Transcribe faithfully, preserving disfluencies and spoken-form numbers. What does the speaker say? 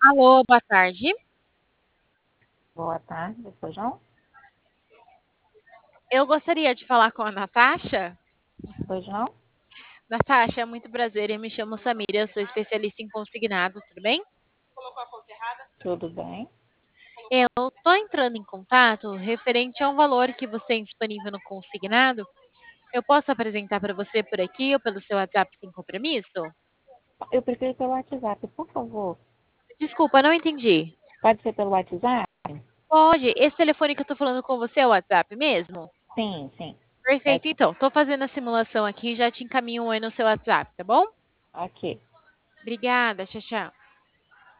Alô, boa tarde. Boa tarde, depois não? Eu gostaria de falar com a Natasha. Pois não? Natasha, muito prazer. Eu me chamo Samira, eu sou especialista em consignados, tudo bem? Tudo bem? Eu tô entrando em contato referente a um valor que você tem disponível no consignado. Eu posso apresentar para você por aqui ou pelo seu WhatsApp sem compromisso? Eu prefiro pelo WhatsApp, por favor. Desculpa, não entendi. Pode ser pelo WhatsApp? Pode. Esse telefone que eu tô falando com você é o WhatsApp mesmo? Sim, sim. É, Perfeito, então. Tô fazendo a simulação aqui e já te encaminho um oi no seu WhatsApp, tá bom? aqui. Obrigada, tchau, tchau.